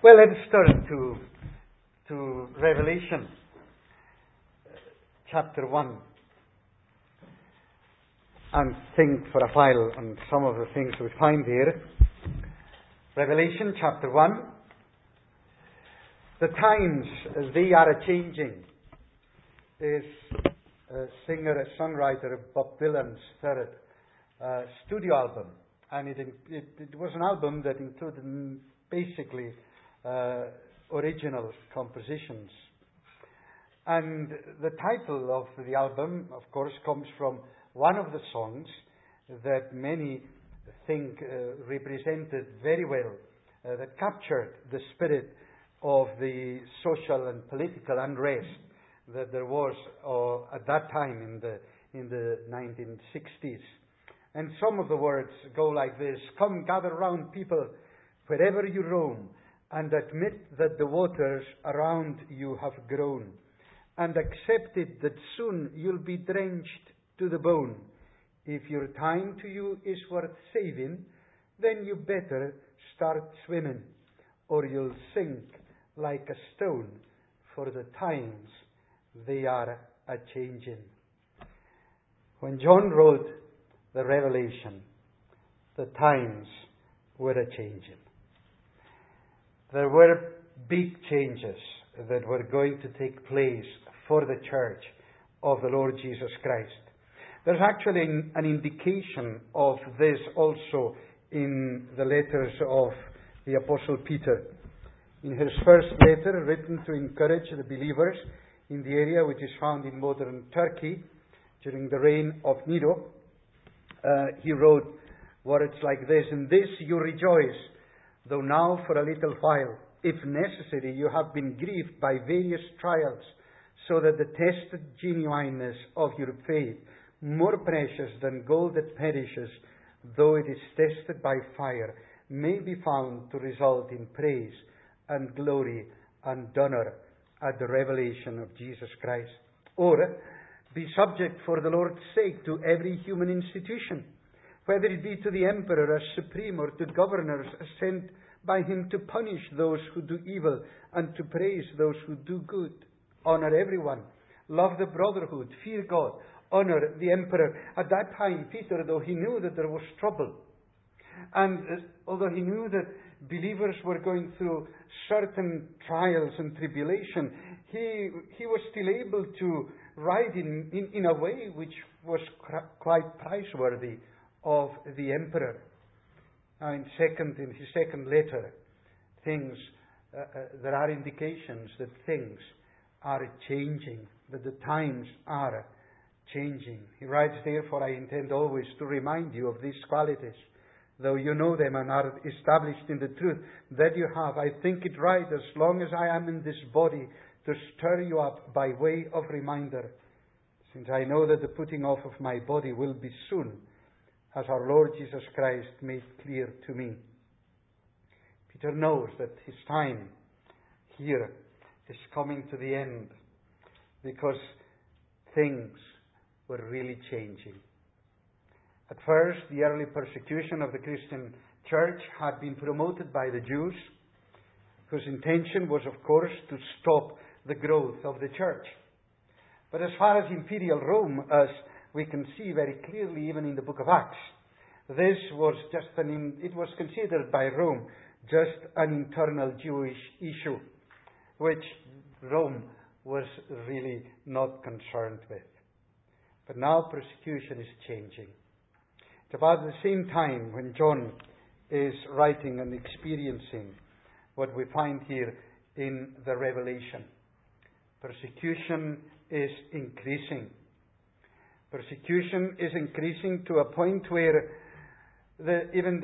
Well, let's turn to Revelation chapter 1 and think for a while on some of the things we find here. Revelation chapter 1. The times, they are a-changing. Is a singer, a songwriter of Bob Dylan's third studio album. And it was an album that included basically original compositions. And the title of the album, of course, comes from one of the songs that many think represented very well, that captured the spirit of the social and political unrest that there was at that time in the 1960s. And some of the words go like this: "Come, gather round, people, wherever you roam, and admit that the waters around you have grown, and accept it that soon you'll be drenched to the bone. If your time to you is worth saving, then you better start swimming, or you'll sink like a stone, for the times they are a-changing." When John wrote the Revelation, the times were a-changing. There were big changes that were going to take place for the church of the Lord Jesus Christ. There's actually an indication of this also in the letters of the Apostle Peter. In his first letter, written to encourage the believers in the area which is found in modern Turkey during the reign of Nero, he wrote words like this: "In this you rejoice, though now for a little while, if necessary, you have been grieved by various trials, so that the tested genuineness of your faith, more precious than gold that perishes, though it is tested by fire, may be found to result in praise and glory and honor at the revelation of Jesus Christ. Or, be subject for the Lord's sake to every human institution, whether it be to the emperor as supreme, or to governors sent by him to punish those who do evil and to praise those who do good. Honor everyone. Love the brotherhood. Fear God. Honor the emperor." At that time, Peter, though he knew that there was trouble, and although he knew that believers were going through certain trials and tribulation, he was still able to write in a way which was quite praiseworthy of the emperor. Now, in his second letter, there are indications that things are changing, that the times are changing. He writes, "Therefore I intend always to remind you of these qualities, though you know them and are established in the truth that you have. I think it right, as long as I am in this body, to stir you up by way of reminder, since I know that the putting off of my body will be soon, as our Lord Jesus Christ made clear to me." Peter knows that his time here is coming to the end, because things were really changing. At first, the early persecution of the Christian church had been promoted by the Jews, whose intention was, of course, to stop the growth of the church. But as far as imperial Rome, as we can see very clearly even in the book of Acts, this was it was considered by Rome just an internal Jewish issue, which Rome was really not concerned with. But now persecution is changing. It's about the same time when John is writing and experiencing what we find here in the Revelation. Persecution is increasing. Persecution is increasing to a point where even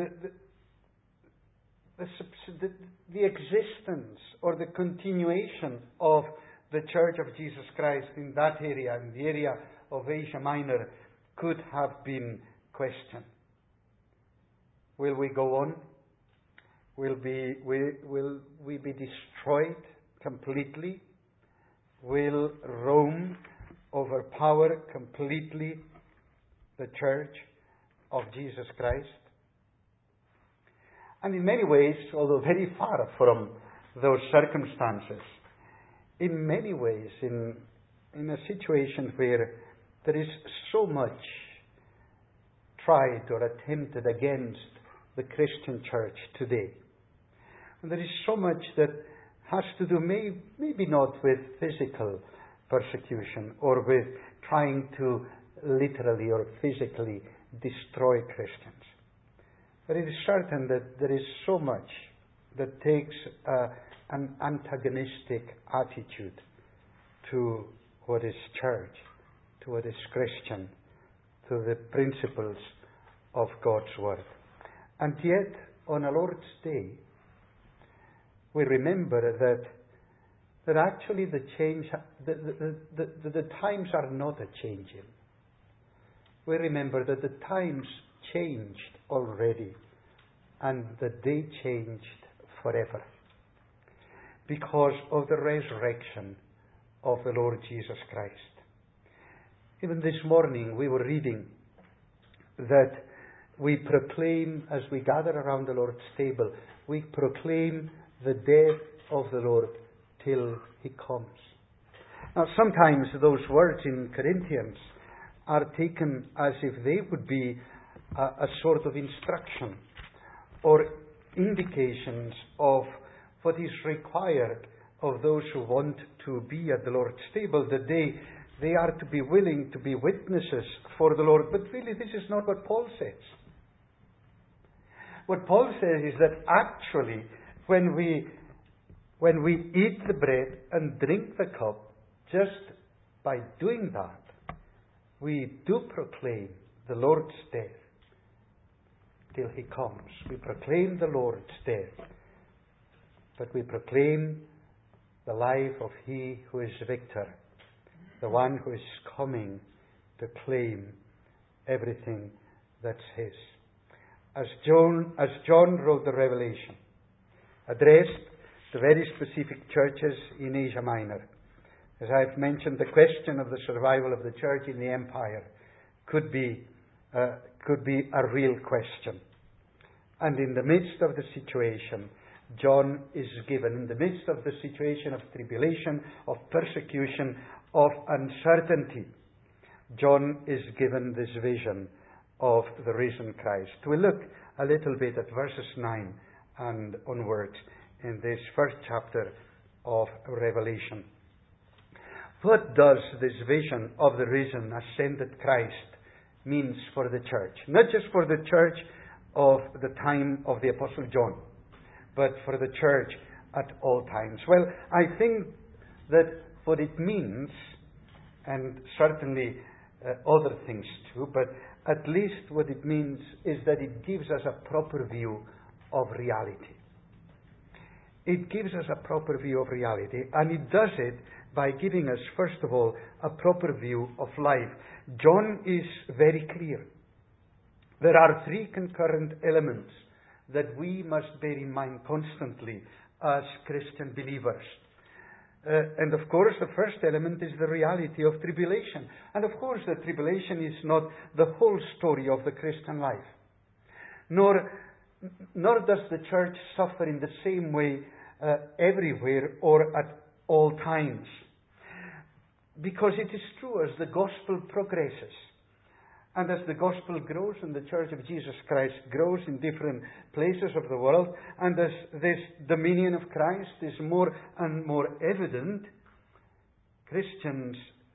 the existence or the continuation of the Church of Jesus Christ in that area, in the area of Asia Minor, could have been questioned. Will we go on? Will we be destroyed completely? Will Rome overpower completely the Church of Jesus Christ? And in many ways, although very far from those circumstances. In many ways, in a situation where there is so much tried or attempted against the Christian church today. And there is so much that has to do maybe not with physical persecution or with trying to literally or physically destroy Christians. But it is certain that there is so much that takes an antagonistic attitude to what is church, to what is Christian, to the principles of God's Word. And yet, on a Lord's Day, we remember that actually the times are not a-changing. We remember that the times changed already, and that they changed forever because of the resurrection of the Lord Jesus Christ. Even this morning we were reading that we proclaim, as we gather around the Lord's table, we proclaim the death of the Lord till He comes. Now sometimes those words in Corinthians are taken as if they would be a sort of instruction or indications of what is required of those who want to be at the Lord's table, that they are to be willing to be witnesses for the Lord. But really this is not what Paul says. What Paul says is that actually when we eat the bread and drink the cup, just by doing that, we do proclaim the Lord's death till He comes. We proclaim the Lord's death, but we proclaim the life of He who is victor, the one who is coming to claim everything that's His. As John wrote the Revelation, addressed to very specific churches in Asia Minor. As I've mentioned, the question of the survival of the church in the empire could be a real question. And in the midst of the situation, John is given, in the midst of the situation of tribulation, of persecution, of uncertainty, John is given this vision of the risen Christ. We'll look a little bit at verses 9 and onwards in this first chapter of Revelation. What does this vision of the risen, ascended Christ means for the church? Not just for the church of the time of the Apostle John, but for the church at all times. Well, I think that what it means, and certainly other things too, but at least what it means is that it gives us a proper view of reality. It gives us a proper view of reality, and it does it by giving us, first of all, a proper view of life. John is very clear. There are three concurrent elements that we must bear in mind constantly as Christian believers. And of course, the first element is the reality of tribulation. And of course, the tribulation is not the whole story of the Christian life. Nor does the church suffer in the same way everywhere or at all times. Because it is true, as the gospel progresses, and as the gospel grows and the church of Jesus Christ grows in different places of the world, and as this dominion of Christ is more and more evident, Christians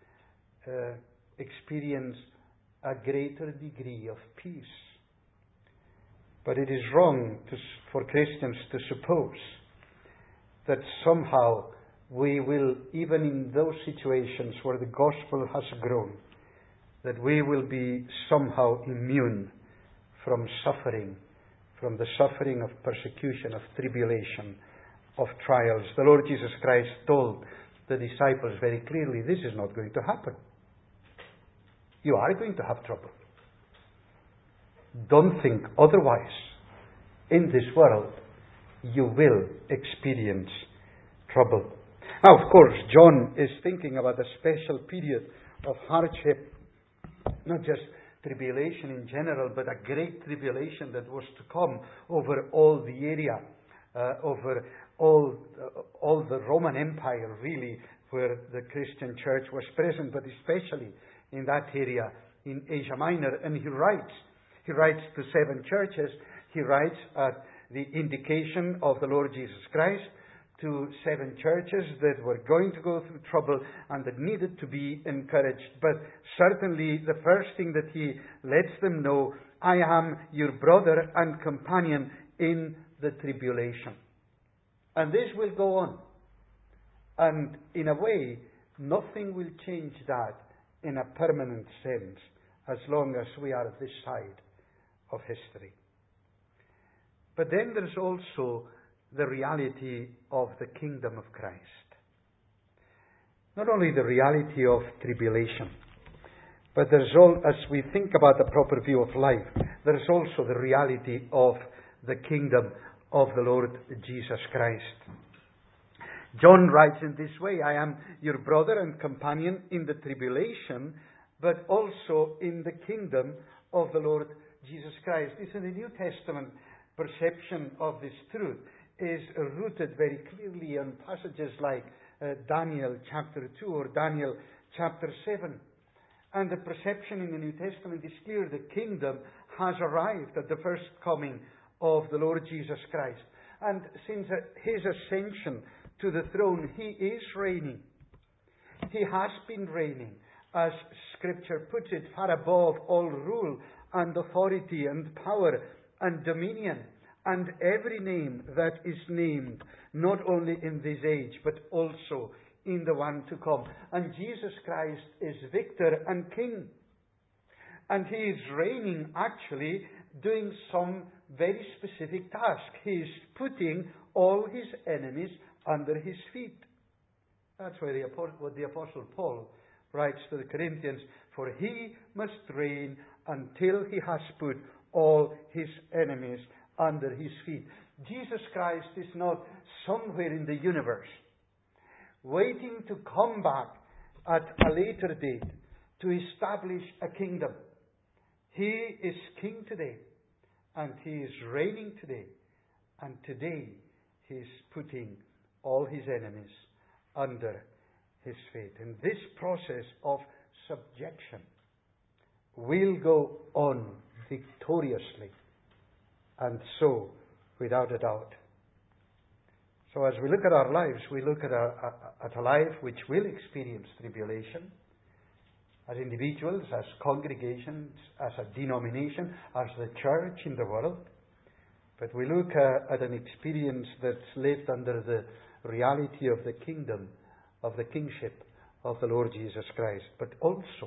experience a greater degree of peace. But it is wrong for Christians to suppose that somehow we will, even in those situations where the gospel has grown, that we will be somehow immune from suffering, from the suffering of persecution, of tribulation, of trials. The Lord Jesus Christ told the disciples very clearly, this is not going to happen. You are going to have trouble. Don't think otherwise. In this world, you will experience trouble. Now, of course, John is thinking about a special period of hardship, not just tribulation in general, but a great tribulation that was to come over all the area, over all all the Roman Empire, really, where the Christian church was present, but especially in that area in Asia Minor. And he writes to 7 churches. He writes at the indication of the Lord Jesus Christ to 7 churches that were going to go through trouble and that needed to be encouraged. But certainly the first thing that he lets them know, I am your brother and companion in the tribulation. And this will go on. And in a way, nothing will change that in a permanent sense as long as we are at this side of history. But then there's also the reality of the kingdom of Christ. Not only the reality of tribulation, but as we think about the proper view of life, there is also the reality of the kingdom of the Lord Jesus Christ. John writes in this way, I am your brother and companion in the tribulation, but also in the kingdom of the Lord Jesus Christ. This in the New Testament perception of this truth is rooted very clearly in passages like Daniel chapter 2 or Daniel chapter 7. And the perception in the New Testament is clear. The kingdom has arrived at the first coming of the Lord Jesus Christ. And since his ascension to the throne, he is reigning. He has been reigning, as Scripture puts it, far above all rule and authority and power and dominion and every name that is named, not only in this age, but also in the one to come. And Jesus Christ is victor and king. And he is reigning, actually, doing some very specific task. He is putting all his enemies under his feet. That's what the Apostle Paul writes to the Corinthians. For he must reign until he has put all his enemies under his feet. Jesus Christ is not somewhere in the universe waiting to come back at a later date to establish a kingdom. He is king today, and he is reigning today, and today he is putting all his enemies under his feet. And this process of subjection will go on victoriously, and so without a doubt. So as we look at our lives, we look at a life which will experience tribulation, as individuals, as congregations, as a denomination, as the church in the world. But we look at an experience that's lived under the reality of the kingdom, of the kingship of the Lord Jesus Christ, but also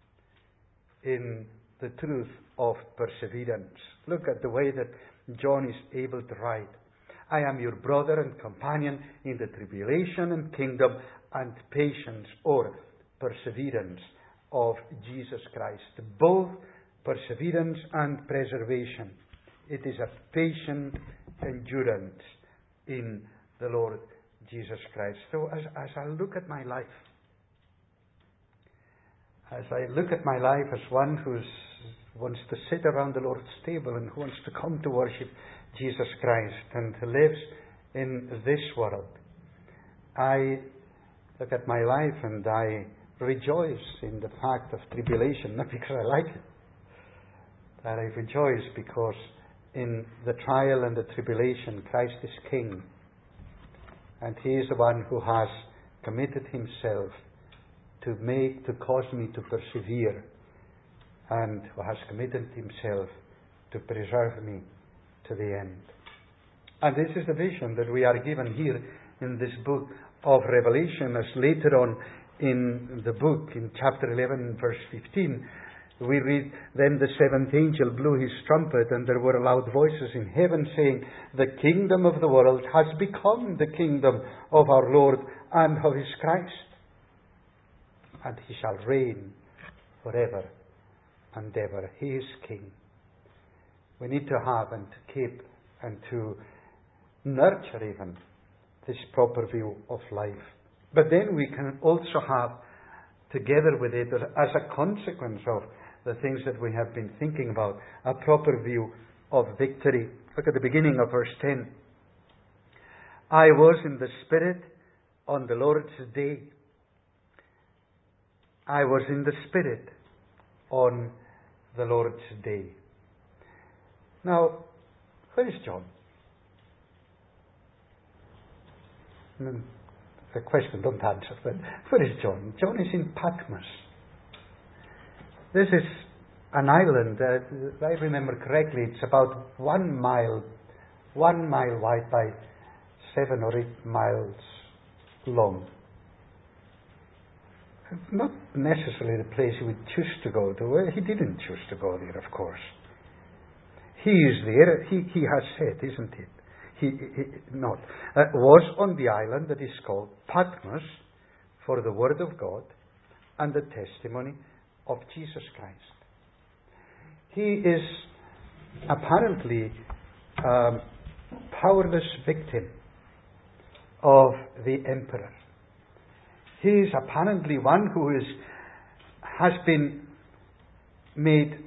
in the truth of perseverance. Look at the way that John is able to write. I am your brother and companion in the tribulation and kingdom and patience or perseverance of Jesus Christ. Both perseverance and preservation. It is a patient endurance in the Lord Jesus Christ. So as I look at my life, as one who wants to sit around the Lord's table and who wants to come to worship Jesus Christ and lives in this world, I look at my life and I rejoice in the fact of tribulation, not because I like it, but I rejoice because in the trial and the tribulation, Christ is King, and He is the one who has committed Himself to cause me to persevere, and who has committed Himself to preserve me to the end. And this is the vision that we are given here in this book of Revelation, as later on in the book, in chapter 11, verse 15, we read, Then the seventh angel blew his trumpet, and there were loud voices in heaven saying, The kingdom of the world has become the kingdom of our Lord and of His Christ, and He shall reign forever and ever. He is King. We need to have and to keep and to nurture even this proper view of life. But then we can also have, together with it, as a consequence of the things that we have been thinking about, a proper view of victory. Look at the beginning of verse 10. I was in the Spirit on the Lord's day. I was in the Spirit on the Lord's day. Now, where is John? The question, don't answer, but where is John? John is in Patmos. This is an island, if I remember correctly, it's about 1 mile wide by 7 or 8 miles long. Not necessarily the place he would choose to go to. Well, he didn't choose to go there, of course. He is there. He has said, isn't it? Was on the island that is called Patmos for the Word of God and the testimony of Jesus Christ. He is apparently a powerless victim of the emperor. He is apparently one who has been made,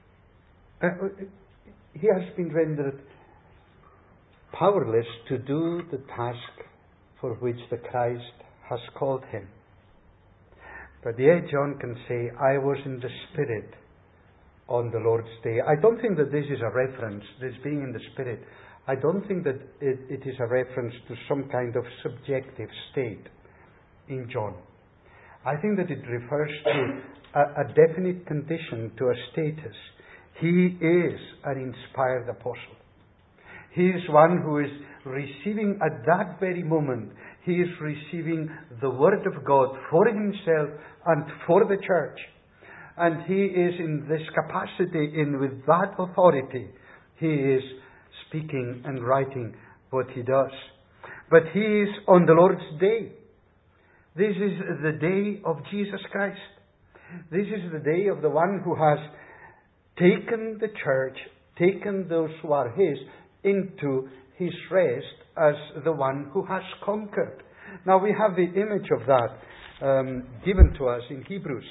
he has been rendered powerless to do the task for which the Christ has called him. But yet John can say, I was in the Spirit on the Lord's day. I don't think that this is a reference, this being in the Spirit, I don't think that it is a reference to some kind of subjective state in John. I think that it refers to a definite condition, to a status. He is an inspired apostle. He is one who is receiving at that very moment, he is receiving the Word of God for himself and for the church. And he is in this capacity, with that authority, he is speaking and writing what he does. But he is on the Lord's day. This is the day of Jesus Christ. This is the day of the one who has taken the church, taken those who are his, into his rest as the one who has conquered. Now we have the image of that given to us in Hebrews.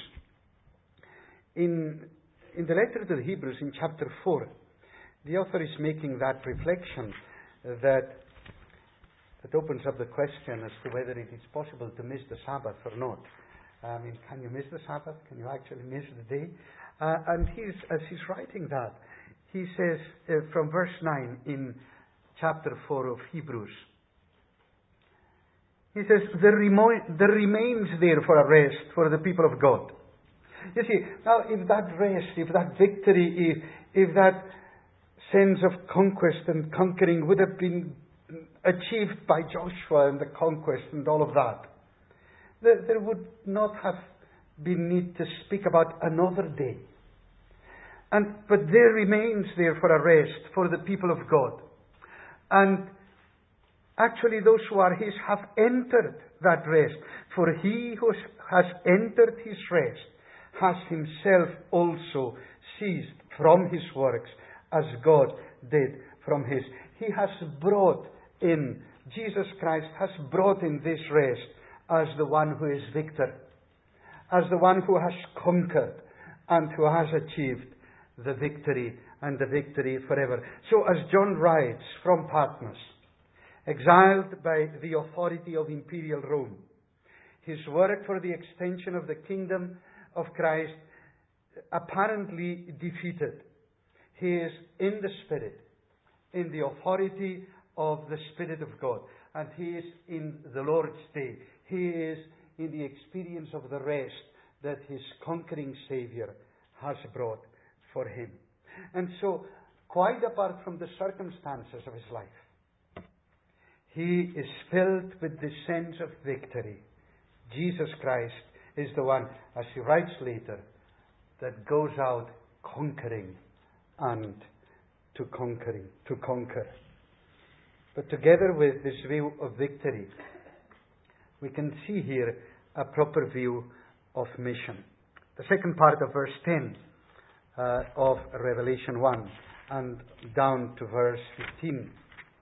In the letter to the Hebrews in chapter 4, the author is making that reflection that opens up the question as to whether it is possible to miss the Sabbath or not. Can you miss the Sabbath? Can you actually miss the day? And as he's writing that, he says from verse 9 in chapter 4 of Hebrews, he says, there remains there for a rest for the people of God. You see, now if that rest, if that victory, if that sense of conquest and conquering would have been achieved by Joshua and the conquest and all of that, there would not have been need to speak about another day. But there remains there for a rest for the people of God. And actually those who are his have entered that rest. For he who has entered his rest has himself also ceased from his works as God did from his. He has brought in, Jesus Christ has brought in this rest as the one who is victor, as the one who has conquered and who has achieved the victory and the victory forever. So as John writes from Patmos, exiled by the authority of imperial Rome, his work for the extension of the kingdom of Christ apparently defeated. He is in the Spirit, in the authority of the Spirit of God. And he is in the Lord's day. He is in the experience of the rest that his conquering Savior has brought for him. And so, quite apart from the circumstances of his life, he is filled with the sense of victory. Jesus Christ is the one, as he writes later, that goes out conquering and to conquer. But together with this view of victory, we can see here a proper view of mission. The second part of verse 10 of Revelation 1 and down to verse 15.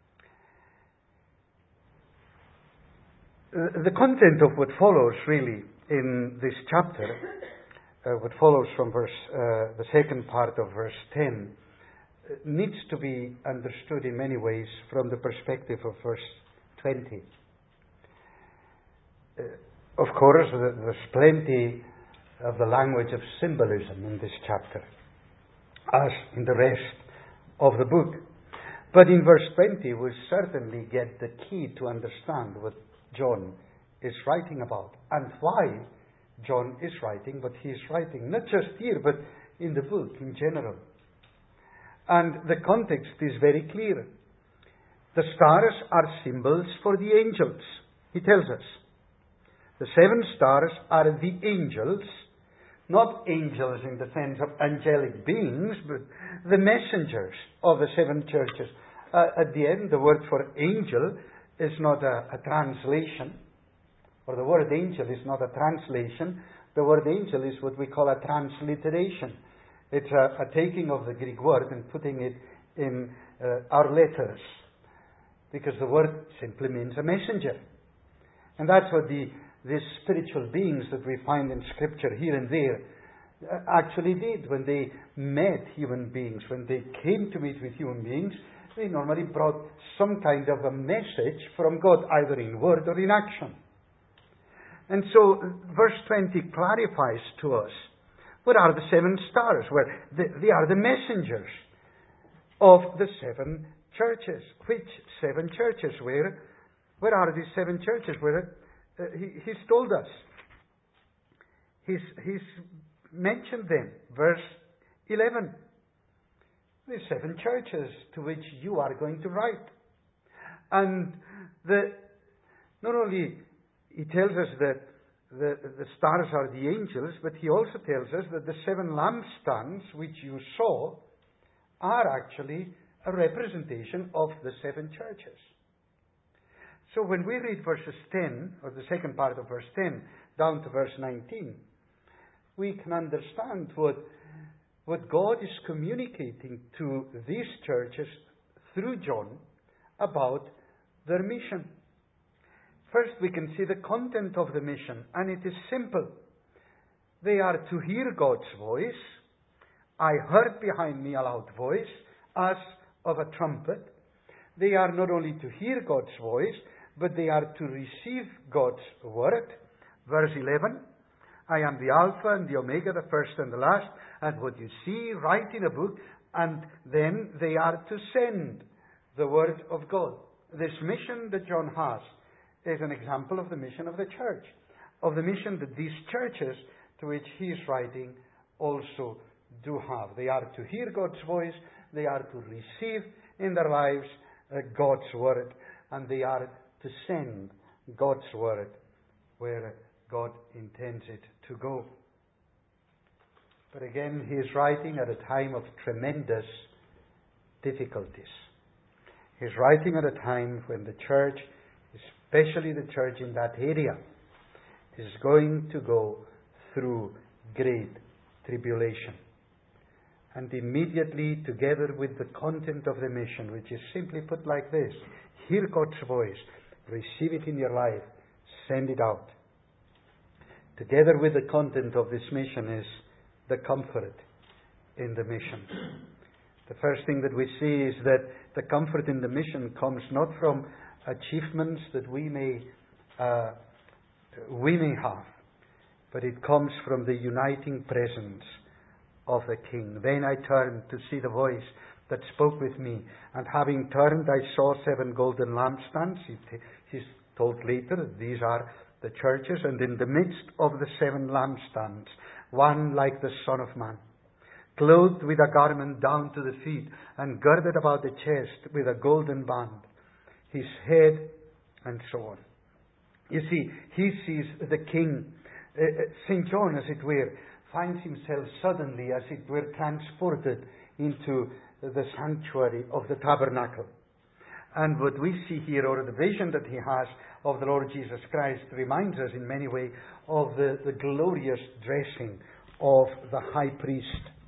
The content of what follows really in this chapter, what follows from the second part of verse 10, needs to be understood in many ways from the perspective of verse 20. Of course, there's plenty of the language of symbolism in this chapter, as in the rest of the book. But in verse 20, we certainly get the key to understand what John is writing about and why John is writing what he is writing, not just here, but in the book in general. And the context is very clear. The stars are symbols for the angels, he tells us. The 7 stars are the angels, not angels in the sense of angelic beings, but the messengers of the 7 churches. At the end, the word for angel is not a translation, or the word angel is not a translation. The word angel is what we call a transliteration. It's a taking of the Greek word and putting it in our letters, because the word simply means a messenger. And that's what these spiritual beings that we find in Scripture here and there actually did when they met human beings. When they came to meet with human beings, they normally brought some kind of a message from God, either in word or in action. And so verse 20 clarifies to us what are the 7 stars. Well, they are the messengers of the 7 churches. Which 7 churches? Where are these 7 churches? He's told us. He's mentioned them. Verse 11. The 7 churches to which you are going to write. And not only he tells us that the stars are the angels, but he also tells us that the 7 lampstands which you saw are actually a representation of the 7 churches. So when we read verses 10, or the second part of verse 10, down to verse 19, we can understand what God is communicating to these churches through John about their mission. First, we can see the content of the mission, and it is simple. They are to hear God's voice. I heard behind me a loud voice, as of a trumpet. They are not only to hear God's voice, but they are to receive God's word. Verse 11, I am the Alpha and the Omega, the first and the last, and what you see, write in a book, and then they are to send the word of God. This mission that John has is an example of the mission of the church, of the mission that these churches to which he is writing also do have. They are to hear God's voice, they are to receive in their lives God's word, and they are to send God's word where God intends it to go. But again, he is writing at a time of tremendous difficulties. He is writing at a time when the church, especially the church in that area, is going to go through great tribulation. And immediately, together with the content of the mission, which is simply put like this: hear God's voice, receive it in your life, send it out. Together with the content of this mission is the comfort in the mission. The first thing that we see is that the comfort in the mission comes not from achievements that we may have, but it comes from the uniting presence of the King. Then I turned to see the voice that spoke with me, and having turned I saw 7 golden lampstands. He's told later that these are the churches, and in the midst of the 7 lampstands, one like the Son of Man, clothed with a garment down to the feet, and girded about the chest with a golden band, his head, and so on. You see, he sees the King. St. John, as it were, finds himself suddenly, as it were, transported into the sanctuary of the tabernacle. And what we see here, or the vision that he has of the Lord Jesus Christ, reminds us in many ways of the glorious dressing of the high priest.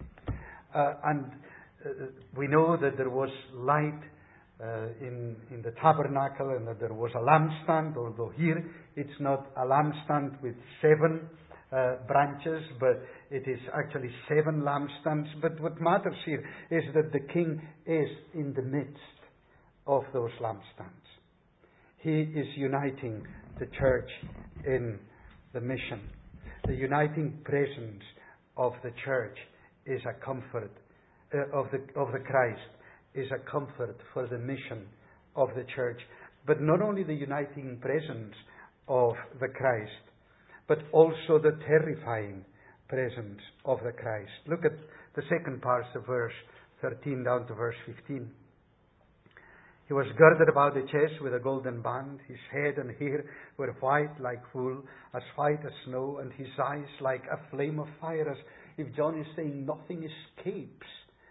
We know that there was light in the tabernacle, and that there was a lampstand, although here it's not a lampstand with 7 branches, but it is actually 7 lampstands. But what matters here is that the King is in the midst of those lampstands. He is uniting the church in the mission. The uniting presence of the church is a comfort, of the Christ is a comfort for the mission of the church. But not only the uniting presence of the Christ, but also the terrifying presence of the Christ. Look at the second part of verse 13 down to verse 15. He was girded about the chest with a golden band. His head and hair were white like wool, as white as snow, and his eyes like a flame of fire. As if John is saying, nothing escapes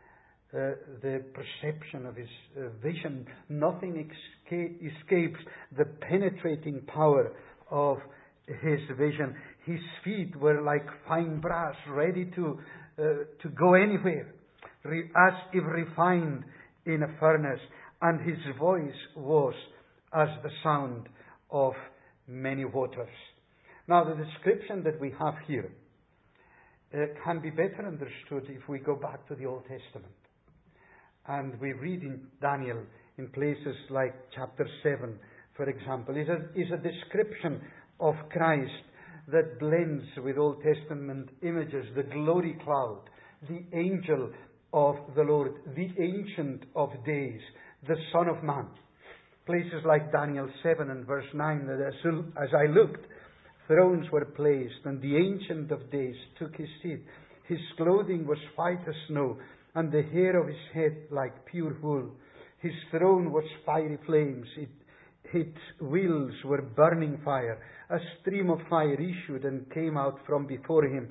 the perception of his vision. Nothing escapes the penetrating power of his vision. His feet were like fine brass, ready to go anywhere, as if refined in a furnace. And his voice was as the sound of many waters. Now, the description that we have here can be better understood if we go back to the Old Testament. And we read in Daniel, in places like chapter 7, for example, is a description of Christ that blends with Old Testament images. The glory cloud, the angel of the Lord, the Ancient of Days, the Son of Man. Places like Daniel 7 and verse 9, that as I looked, thrones were placed, and the Ancient of Days took his seat. His clothing was white as snow, and the hair of his head like pure wool. His throne was fiery flames. Its wheels were burning fire. A stream of fire issued and came out from before him.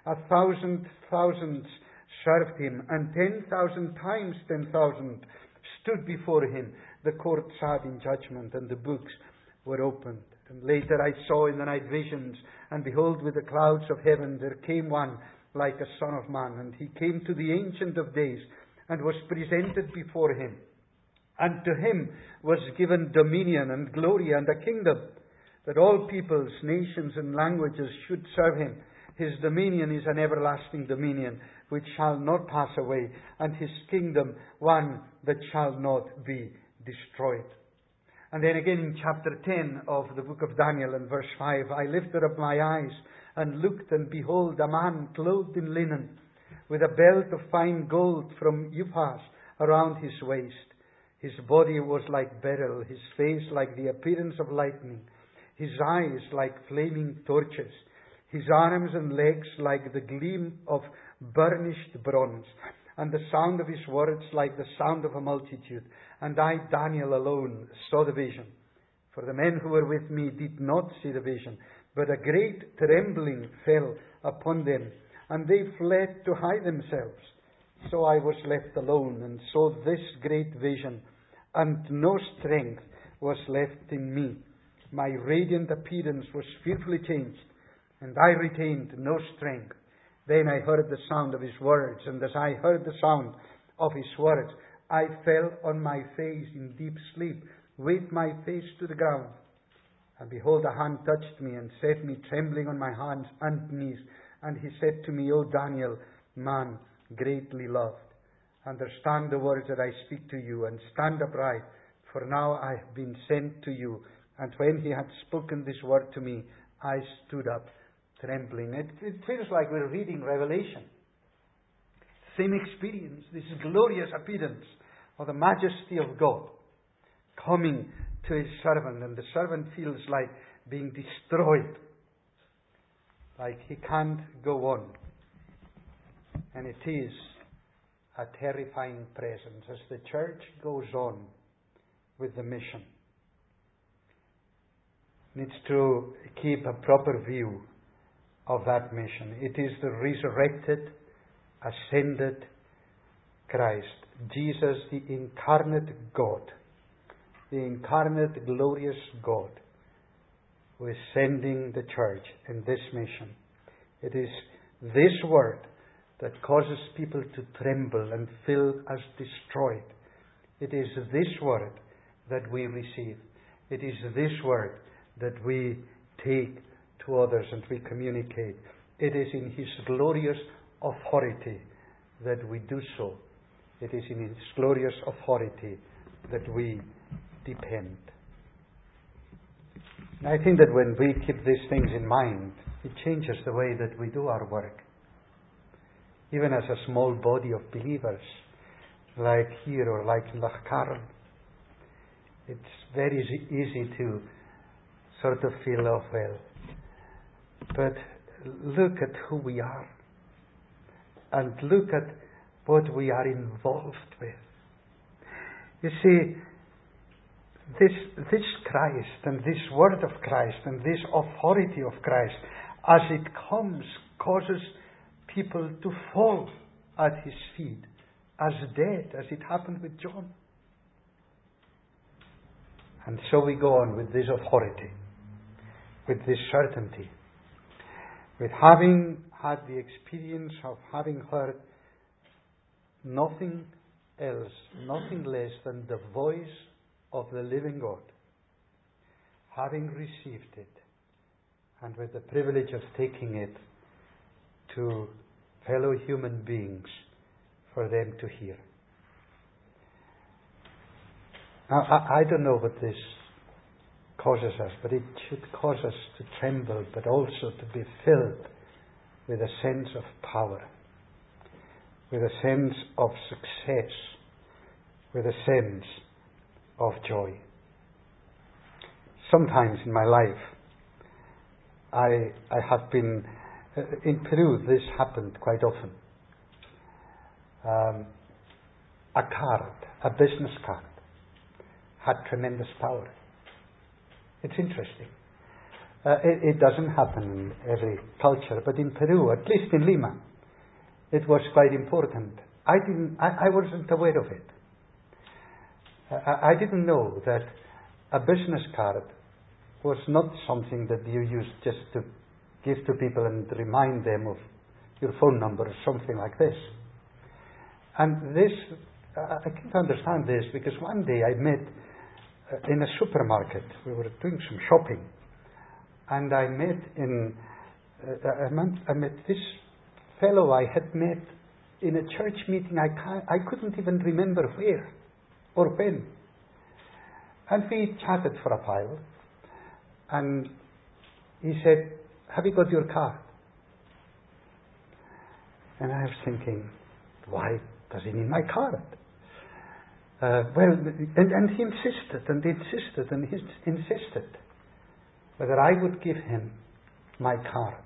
1,000 thousands served him, and 10,000 times 10,000 stood before him. The court sat in judgment, and the books were opened. And later I saw in the night visions, and behold, with the clouds of heaven there came one like a son of man. And he came to the Ancient of Days, and was presented before him. And to him was given dominion and glory and a kingdom, that all peoples, nations, and languages should serve him. His dominion is an everlasting dominion, which shall not pass away, and his kingdom one that shall not be destroyed. And then again in chapter 10 of the book of Daniel and verse 5, I lifted up my eyes and looked, and behold, a man clothed in linen, with a belt of fine gold from Uphaz around his waist. His body was like beryl, his face like the appearance of lightning, his eyes like flaming torches, his arms and legs like the gleam of burnished bronze, and the sound of his words like the sound of a multitude. And I, Daniel, alone saw the vision. For the men who were with me did not see the vision, but a great trembling fell upon them, and they fled to hide themselves. So I was left alone, and saw this great vision, and no strength was left in me. My radiant appearance was fearfully changed, and I retained no strength. Then I heard the sound of his words, and as I heard the sound of his words, I fell on my face in deep sleep, with my face to the ground. And behold, a hand touched me, and set me trembling on my hands and knees. And he said to me, O Daniel, man greatly loved, understand the words that I speak to you, and stand upright, for now I have been sent to you. And when he had spoken this word to me, I stood up trembling. It feels like we're reading Revelation. Same experience, this glorious appearance of the majesty of God coming to his servant, and the servant feels like being destroyed, like he can't go on. And it is a terrifying presence as the church goes on with the mission. Needs to keep a proper view of that mission. It is the resurrected, ascended Christ, Jesus, the incarnate God, the incarnate glorious God, who is sending the church in this mission. It is this word that causes people to tremble and feel as destroyed. It is this word that we receive. It is this word that we take to others and we communicate. It is in his glorious authority that we do so. It is in his glorious authority that we depend. I think that when we keep these things in mind, it changes the way that we do our work. Even as a small body of believers, like here or like in Lochcarron, it's very easy to sort of feel, oh well. But look at who we are. And look at what we are involved with. You see, this Christ and this word of Christ and this authority of Christ, as it comes, causes people to fall at His feet as dead, as it happened with John. And so we go on with this authority, with this certainty, with having had the experience of having heard nothing else, nothing less than the voice of the living God, having received it, and with the privilege of taking it to fellow human beings for them to hear. Now, I don't know what this causes us, but it should cause us to tremble, but also to be filled with a sense of power, with a sense of success, with a sense of joy. Sometimes in my life, I have been, in Peru, this happened quite often. A card, a business card, had tremendous power. It's interesting. It doesn't happen in every culture, but in Peru, at least in Lima, it was quite important. I wasn't aware of it. I didn't know that a business card was not something that you used just to give to people and remind them of your phone number or something like this. And this, I can't understand this, because one day I met in a supermarket. We were doing some shopping, and I met this fellow I had met in a church meeting. I couldn't even remember where or when. And we chatted for a while, and he said, "Have you got your card?" And I was thinking, why does he need my card? And he insisted whether I would give him my card.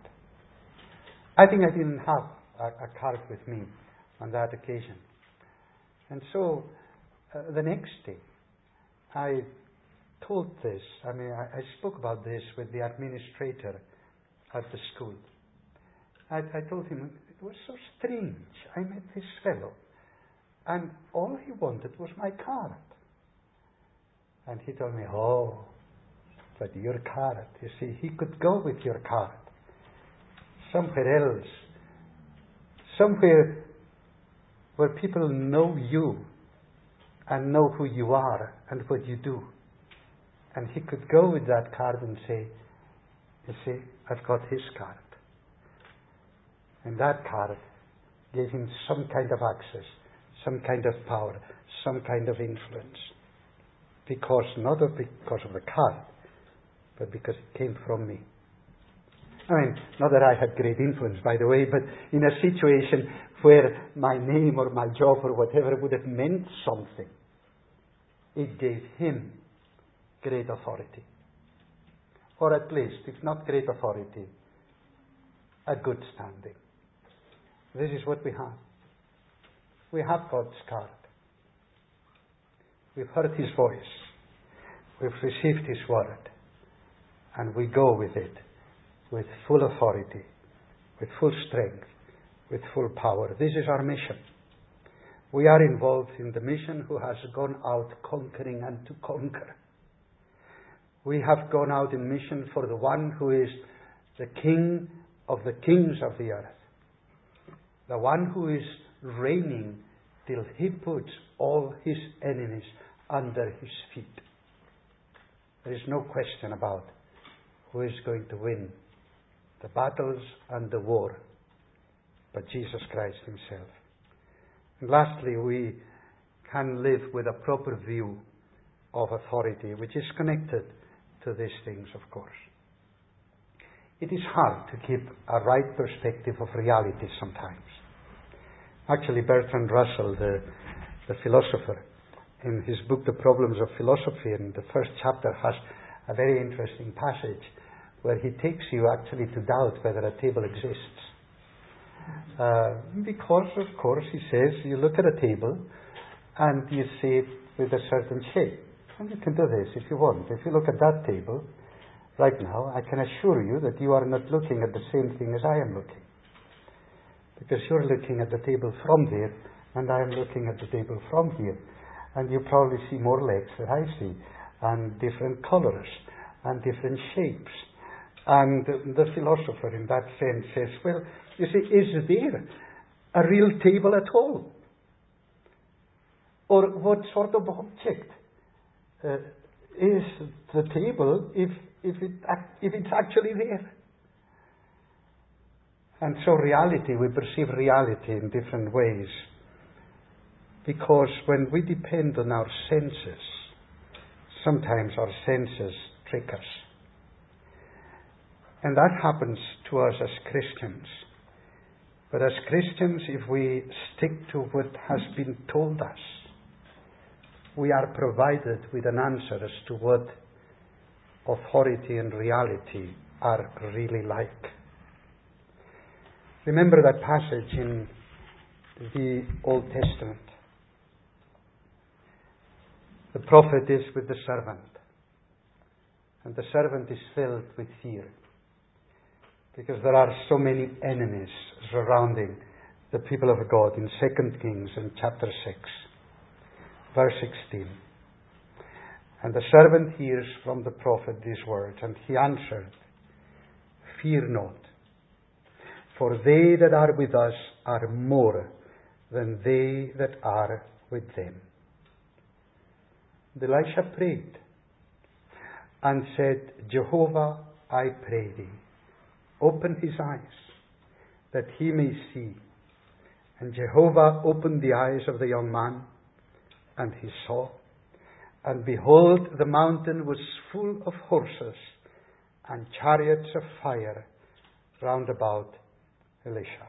I think I didn't have a card with me on that occasion. And so the next day, I told this, I spoke about this with the administrator at the school. I told him, it was so strange. I met this fellow, and all he wanted was my card. And he told me, oh, but your card, you see, he could go with your card somewhere else, somewhere where people know you and know who you are and what you do. And he could go with that card and say, you see, I've got his card. And that card gave him some kind of access, some kind of power, some kind of influence. Not because of the card, but because it came from me. Not that I had great influence, by the way, but in a situation where my name or my job or whatever would have meant something, it gave him great authority. Or at least, if not great authority, a good standing. This is what we have. We have God's card. We've heard His voice. We've received His word. And we go with it with full authority, with full strength, with full power. This is our mission. We are involved in the mission who has gone out conquering and to conquer. We have gone out in mission for the one who is the King of the kings of the earth. The one who is reigning till He puts all His enemies under His feet. There is no question about who is going to win the battles and the war, but Jesus Christ Himself. And lastly, we can live with a proper view of authority, which is connected to these things, of course. It is hard to keep a right perspective of reality sometimes. Actually, Bertrand Russell, the philosopher, in his book, The Problems of Philosophy, in the first chapter, has a very interesting passage where he takes you actually to doubt whether a table exists. Because, of course, he says, you look at a table and you see it with a certain shape. And you can do this if you want. If you look at that table right now, I can assure you that you are not looking at the same thing as I am looking. Because you're looking at the table from there, and I am looking at the table from here. And you probably see more legs than I see, and different colors, and different shapes. And the philosopher in that sense says, well, you see, is there a real table at all? Or what sort of object is the table if it's actually there? And so reality, we perceive reality in different ways. Because when we depend on our senses, sometimes our senses trick us. And that happens to us as Christians. But as Christians, if we stick to what has been told us, we are provided with an answer as to what authority and reality are really like. Remember that passage in the Old Testament. The prophet is with the servant, and the servant is filled with fear, because there are so many enemies surrounding the people of God in 2 Kings in chapter 6, verse 16. And the servant hears from the prophet these words, and he answered, "Fear not, for they that are with us are more than they that are with them." And Elisha prayed and said, "Jehovah, I pray thee, open his eyes, that he may see." And Jehovah opened the eyes of the young man, and he saw. And behold, the mountain was full of horses and chariots of fire round about Elisha.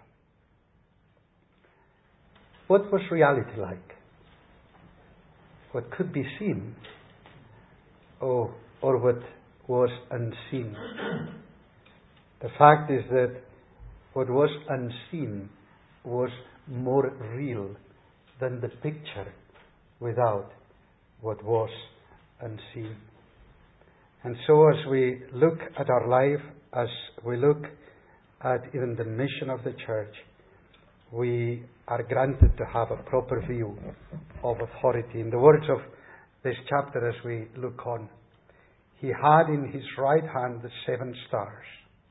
What was reality like? What could be seen, or what was unseen? The fact is that what was unseen was more real than the picture without what was unseen. And so as we look at our life, as we look at even the mission of the church, we are granted to have a proper view of authority. In the words of this chapter as we look on, he had in his right hand the 7 stars.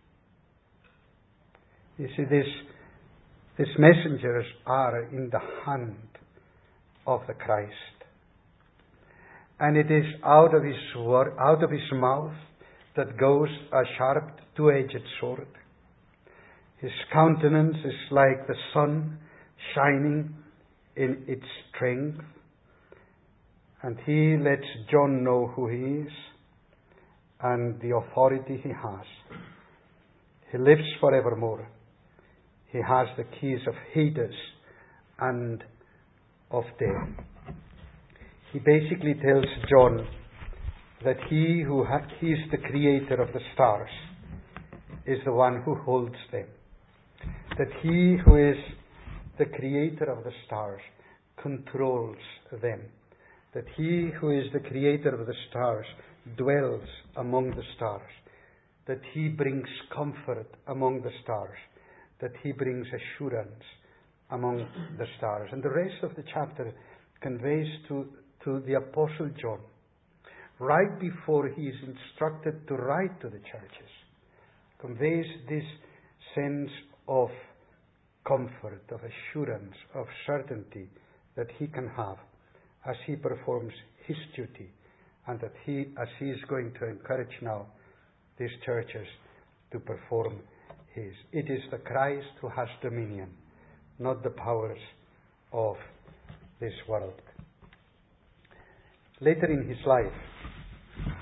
You see, these messengers are in the hand of the Christ. And it is out of his mouth that goes a sharp two-edged sword. His countenance is like the sun shining in its strength. And he lets John know who he is and the authority he has. He lives forevermore. He has the keys of Hades and of death. He basically tells John that he is the creator of the stars, is the one who holds them. That he who is the creator of the stars controls them. That he who is the creator of the stars dwells among the stars. That he brings comfort among the stars. That he brings assurance among the stars. And the rest of the chapter conveys to the Apostle John, right before he is instructed to write to the churches, conveys this sense of comfort, of assurance, of certainty that he can have as he performs his duty, and that as he is going to encourage now these churches to perform his. It is the Christ who has dominion, not the powers of this world. Later in his life,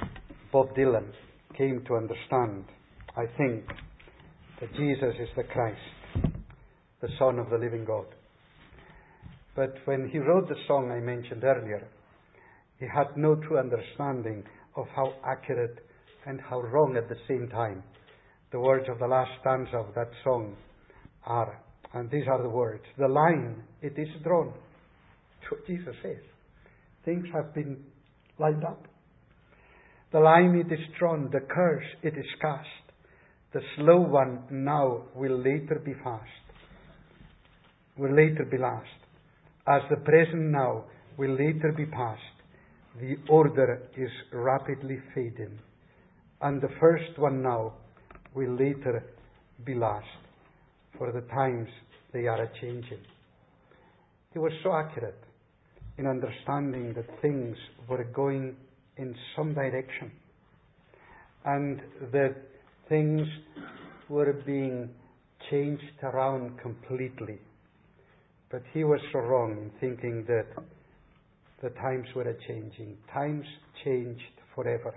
Bob Dylan came to understand, I think, that Jesus is the Christ, the Son of the living God. But when he wrote the song I mentioned earlier, he had no true understanding of how accurate and how wrong at the same time the words of the last stanza of that song are. And these are the words. The line, it is drawn. That's what Jesus says. Things have been lined up. The line, it is drawn. The curse, it is cast. The slow one now will later be fast. Will later be last. As the present now will later be past. The order is rapidly fading. And the first one now will later be last. For the times they are a-changing. He was so accurate in understanding that things were going in some direction. And that things were being changed around completely. But he was so wrong in thinking that the times were a-changing. Times changed forever.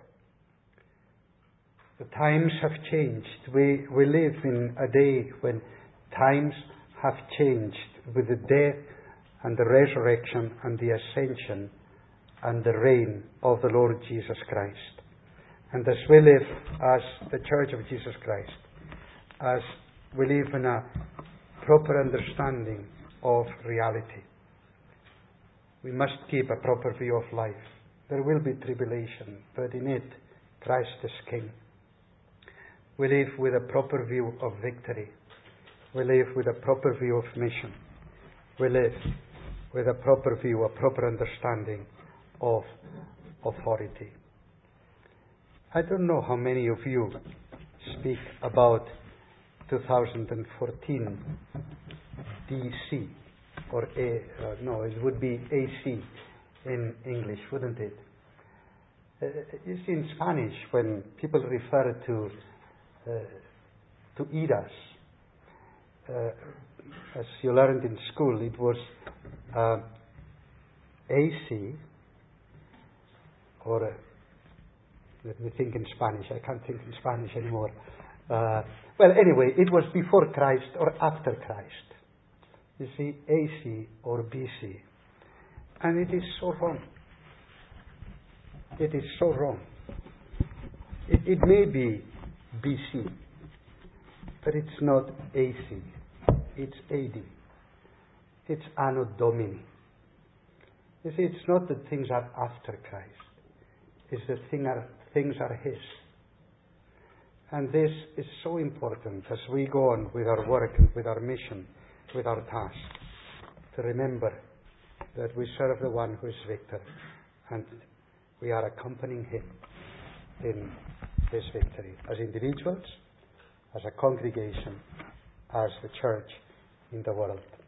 The times have changed. We live in a day when times have changed with the death and the resurrection and the ascension and the reign of the Lord Jesus Christ. And as we live as the Church of Jesus Christ, as we live in a proper understanding of reality, we must keep a proper view of life. There will be tribulation, but in it, Christ is King. We live with a proper view of victory. We live with a proper view of mission. We live with a proper view, a proper understanding of authority. I don't know how many of you speak about 2014 DC, or no, it would be AC in English, wouldn't it? You see, in Spanish, when people refer to eras, as you learned in school, it was AC, or let me think in Spanish. I can't think in Spanish anymore. Well, anyway, it was before Christ or after Christ. You see, AC or BC. And it is so wrong. It is so wrong. It may be BC, but it's not AC. It's AD. It's Anno Domini. You see, it's not that things are after Christ. It's that things are His. And this is so important as we go on with our work and with our mission, with our task, to remember that we serve the one who is victor, and we are accompanying Him in His victory, as individuals, as a congregation, as the church in the world.